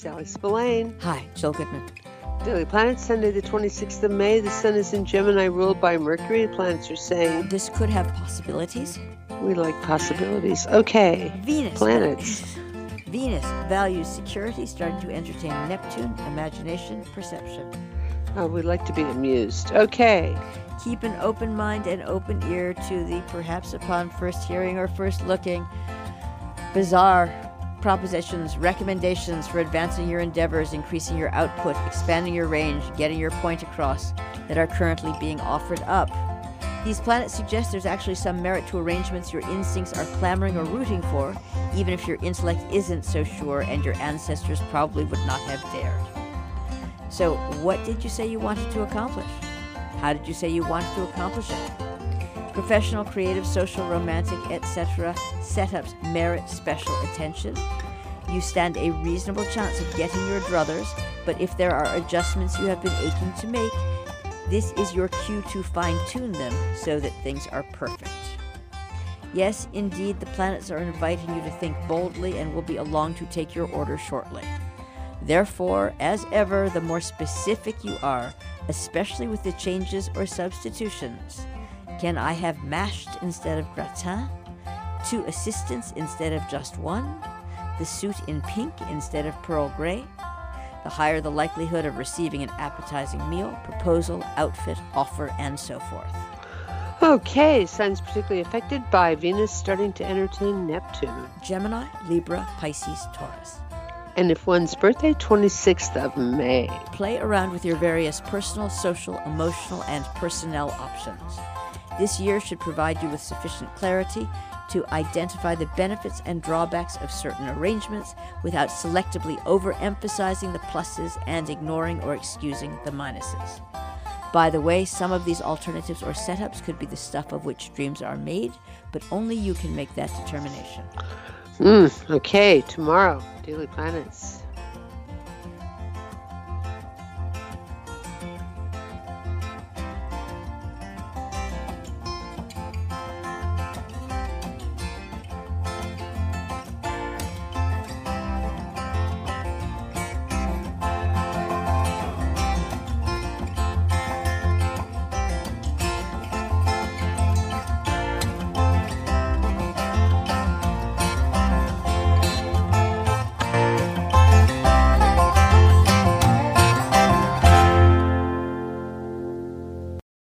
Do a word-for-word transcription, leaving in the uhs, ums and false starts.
Sally Spillane. Hi, Jill Goodman. Daily Planet, Sunday the twenty-sixth of May. The sun is in Gemini, ruled by Mercury. The planets are saying This could have possibilities. we like possibilities. Okay. Venus. Planets. Venus values security, starting to entertain Neptune, imagination, perception. Oh, we like to be amused. Okay. Keep an open mind and open ear to the, perhaps upon first hearing or first looking, bizarre propositions, recommendations for advancing your endeavors, increasing your output, expanding your range, getting your point across that are currently being offered up. These planets suggest there's actually some merit to arrangements your instincts are clamoring or rooting for, even if your intellect isn't so sure and your ancestors probably would not have dared. So, what did you say you wanted to accomplish? How did you say you wanted to accomplish it? Professional, creative, social, romantic, et cetera setups merit special attention. You stand a reasonable chance of getting your druthers, but if there are adjustments you have been aching to make, this is your cue to fine-tune them so that things are perfect. Yes, indeed, the planets are inviting you to think boldly and will be along to take your order shortly. Therefore, as ever, the more specific you are, especially with the changes or substitutions. Can I have mashed instead of gratin? Two assistants instead of just one? The suit in pink instead of pearl gray? The higher the likelihood of receiving an appetizing meal, proposal, outfit, offer, and so forth. Okay, signs particularly affected by Venus starting to entertain Neptune. Gemini, Libra, Pisces, Taurus. And if one's birthday, twenty-sixth of May. Play around with your various personal, social, emotional, and personnel options. This year should provide you with sufficient clarity to identify the benefits and drawbacks of certain arrangements without selectively overemphasizing the pluses and ignoring or excusing the minuses. By the way, some of these alternatives or setups could be the stuff of which dreams are made, but only you can make that determination. Mm, okay, tomorrow, Daily Planets.